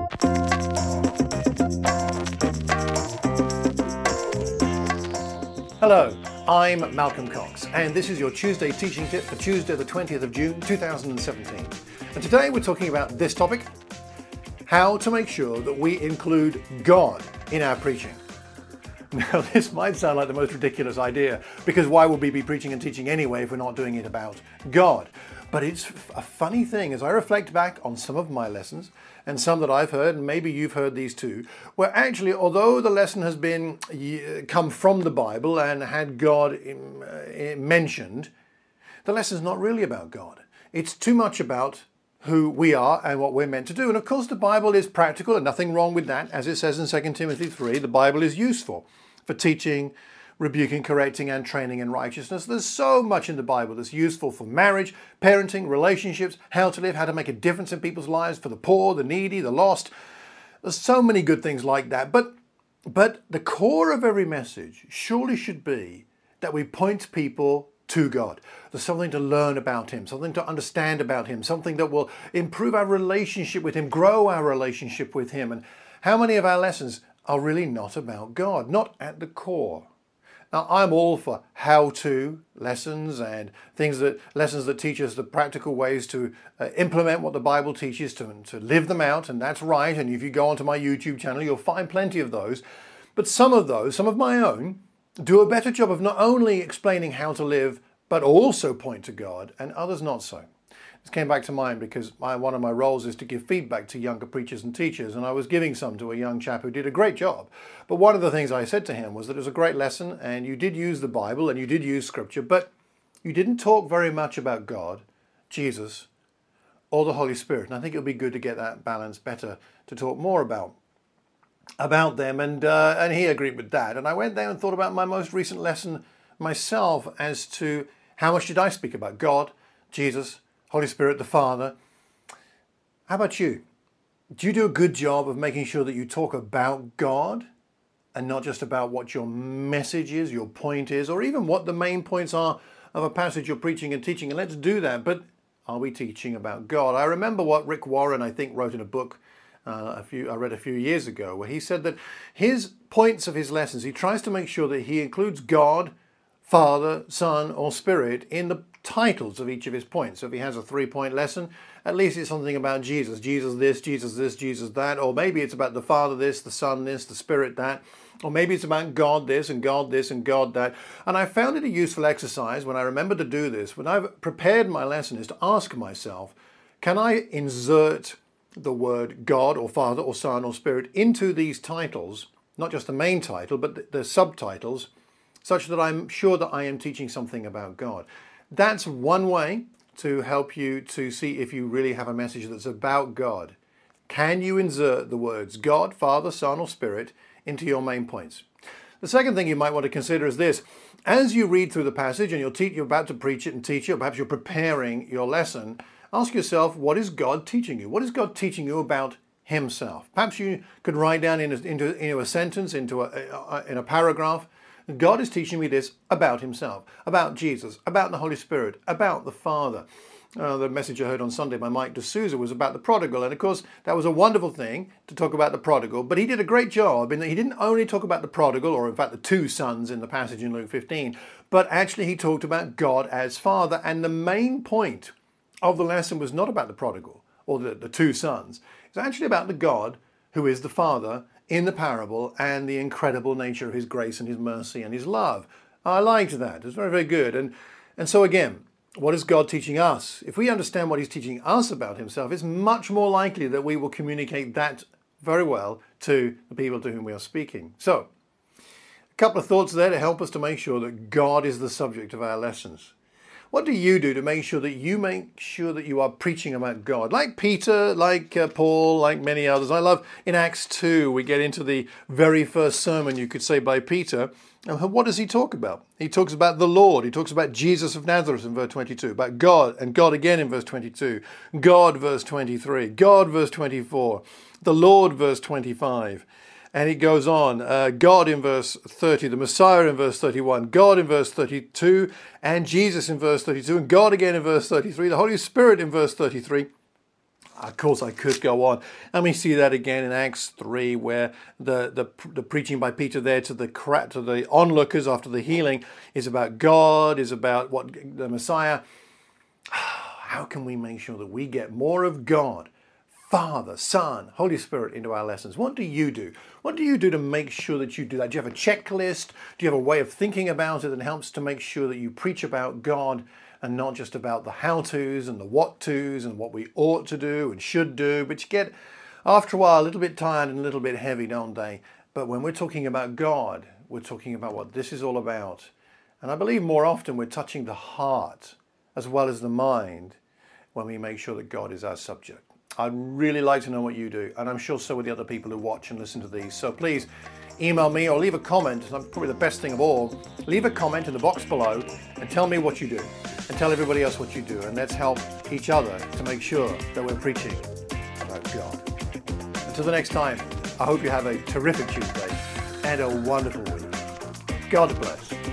Hello, I'm Malcolm Cox, and this is your Tuesday teaching tip for Tuesday the 20th of June 2017. And today we're talking about this topic: how to make sure that we include God in our preaching. Now, this might sound like the most ridiculous idea, because why would we be preaching and teaching anyway if we're not doing it about God? But it's a funny thing, as I reflect back on some of my lessons, and some that I've heard, and maybe you've heard these too, where actually, although the lesson has been come from the Bible and had God mentioned, the lesson's not really about God. It's too much about who we are and what we're meant to do. And of course, the Bible is practical, and nothing wrong with that. As it says in 2 Timothy 3, the Bible is useful for teaching, rebuking, correcting, and training in righteousness. There's so much in the Bible that's useful for marriage, parenting, relationships, how to live, how to make a difference in people's lives, for the poor, the needy, the lost. There's so many good things like that. But the core of every message surely should be that we point people to God. There's something to learn about Him, something to understand about Him, something that will improve our relationship with Him, grow our relationship with Him. And how many of our lessons are really not about God, not at the core? Now, I'm all for how-to lessons and lessons that teach us the practical ways to implement what the Bible teaches, to live them out, and that's right. And if you go onto my YouTube channel, you'll find plenty of those. But some of my own, do a better job of not only explaining how to live, but also point to God, and others not so. This came back to mind because one of my roles is to give feedback to younger preachers and teachers, and I was giving some to a young chap who did a great job. But one of the things I said to him was that it was a great lesson, and you did use the Bible, and you did use Scripture, but you didn't talk very much about God, Jesus, or the Holy Spirit. And I think it'll be good to get that balance better, to talk more about them, and he agreed with that. And I went there and thought about my most recent lesson myself as to how much did I speak about God, Jesus, Holy Spirit, the Father. How about you? Do you do a good job of making sure that you talk about God and not just about what your message is, your point is, or even what the main points are of a passage you're preaching and teaching? And let's do that, but are we teaching about God? I remember what Rick Warren, I think, wrote in a book I read a few years ago, where he said that his points of his lessons, he tries to make sure that he includes God, Father, Son, or Spirit in the titles of each of his points. So if he has a 3-point lesson, at least it's something about Jesus. Jesus this, Jesus this, Jesus that. Or maybe it's about the Father this, the Son this, the Spirit that. Or maybe it's about God this and God this and God that. And I found it a useful exercise when I remember to do this, when I've prepared my lesson, is to ask myself, can I insert the word God or Father or Son or Spirit into these titles, not just the main title, but the subtitles, such that I'm sure that I am teaching something about God. That's one way to help you to see if you really have a message that's about God. Can you insert the words God, Father, Son, or Spirit into your main points? The second thing you might want to consider is this. As you read through the passage and you're about to preach it and teach it, or perhaps you're preparing your lesson, ask yourself, what is God teaching you? What is God teaching you about Himself? Perhaps you could write down into a sentence, in a paragraph, God is teaching me this about Himself, about Jesus, about the Holy Spirit, about the Father. The message I heard on Sunday by Mike D'Souza was about the prodigal. And of course, that was a wonderful thing to talk about the prodigal, but he did a great job in that he didn't only talk about the prodigal, or in fact the two sons in the passage in Luke 15, but actually he talked about God as Father. And the main point of the lesson was not about the prodigal or the two sons. It's actually about the God who is the Father in the parable and the incredible nature of His grace and His mercy and His love. I liked that. It's very, very good. And so again, what is God teaching us? If we understand what He's teaching us about Himself, it's much more likely that we will communicate that very well to the people to whom we are speaking. So, a couple of thoughts there to help us to make sure that God is the subject of our lessons. What do you do to make sure that you are preaching about God? Like Peter, like Paul, like many others. I love in Acts 2, we get into the very first sermon, you could say, by Peter. And what does he talk about? He talks about the Lord. He talks about Jesus of Nazareth in verse 22, about God, and God again in verse 22, God verse 23, God verse 24, the Lord verse 25. And it goes on, God in verse 30, the Messiah in verse 31, God in verse 32, and Jesus in verse 32, and God again in verse 33, the Holy Spirit in verse 33. Of course, I could go on. And we see that again in Acts 3, where the preaching by Peter there to the onlookers after the healing is about God, is about what the Messiah. How can we make sure that we get more of God, Father, Son, Holy Spirit into our lessons? What do you do? What do you do to make sure that you do that? Do you have a checklist? Do you have a way of thinking about it that helps to make sure that you preach about God and not just about the how-tos and the what-tos and what we ought to do and should do? But you get, after a while, a little bit tired and a little bit heavy, don't they? But when we're talking about God, we're talking about what this is all about. And I believe more often we're touching the heart as well as the mind when we make sure that God is our subject. I'd really like to know what you do, and I'm sure so would the other people who watch and listen to these. So please email me or leave a comment. That's probably the best thing of all. Leave a comment in the box below and tell me what you do, and tell everybody else what you do, and let's help each other to make sure that we're preaching about God. Until the next time, I hope you have a terrific Tuesday and a wonderful week. God bless.